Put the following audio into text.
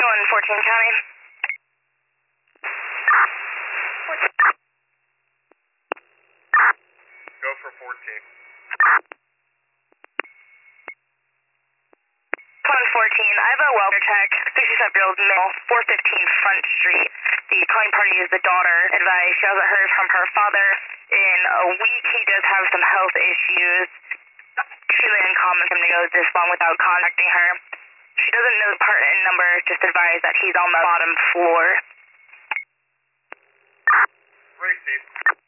Going 14 County. Go for 14. Con 14, I have a welfare check, 67-year-old male, 415 Front Street. The calling party is the daughter. Advised she hasn't heard from her father in a week. He does have some health issues. Extremely uncommon for him to go this long without contacting her. She doesn't know the apartment number, just advised that he's on the bottom floor. Received.